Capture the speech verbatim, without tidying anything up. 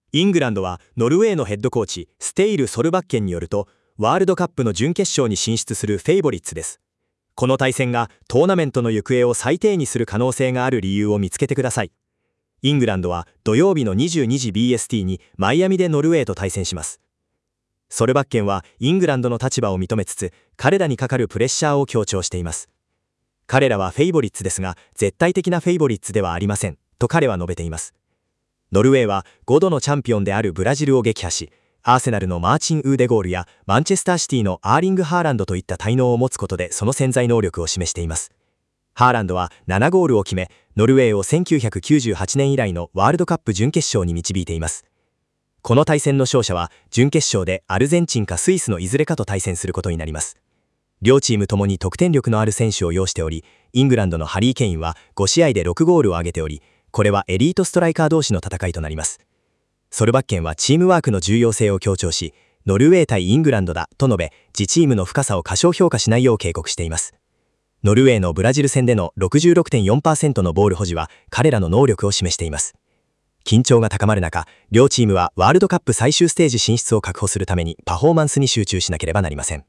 イングランドはノルウェーのヘッドコーチステイル・ソルバッケンによると、ワールドカップの準決勝に進出するフェイボリッツです。この対戦がトーナメントの行方を最低にする可能性がある理由を見つけてください。イングランドは土曜日のにじゅうにじ ビーエスティー にマイアミでノルウェーと対戦します。ソルバッケンはイングランドの立場を認めつつ、彼らにかかるプレッシャーを強調しています。彼らはフェイボリッツですが、絶対的なフェイボリッツではありません、と彼は述べています。ノルウェーはごどのチャンピオンであるブラジルを撃破し、アーセナルのマーチン・ウーデゴールやマンチェスターシティのアーリング・ハーランドといった才能を持つことでその潜在能力を示しています。ハーランドはななゴールを決め、ノルウェーをせんきゅうひゃくきゅうじゅうはちねん以来のワールドカップ準決勝に導いています。この対戦の勝者は準決勝でアルゼンチンかスイスのいずれかと対戦することになります。両チームともに得点力のある選手を擁しており、イングランドのハリー・ケインはごしあいでろくゴールを挙げており、これはエリートストライカー同士の戦いとなります。ソルバッケンはチームワークの重要性を強調し、ノルウェー対イングランドだと述べ、自チームの深さを過小評価しないよう警告しています。ノルウェーのブラジル戦での ろくじゅうろくてんよんパーセント のボール保持は彼らの能力を示しています。緊張が高まる中、両チームはワールドカップ最終ステージ進出を確保するためにパフォーマンスに集中しなければなりません。